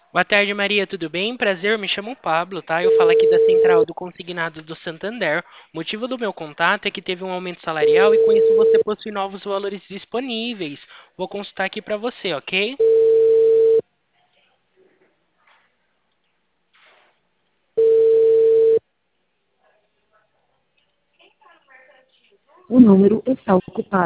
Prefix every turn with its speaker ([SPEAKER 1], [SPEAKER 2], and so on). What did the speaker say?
[SPEAKER 1] Boa tarde, Maria, tudo bem? Prazer, me chamo Pablo, tá? Eu falo aqui da Central do Consignado do Santander. O motivo do meu contato é que teve um aumento salarial e com isso você possui novos valores disponíveis. Vou consultar aqui para você, ok?
[SPEAKER 2] O número está ocupado.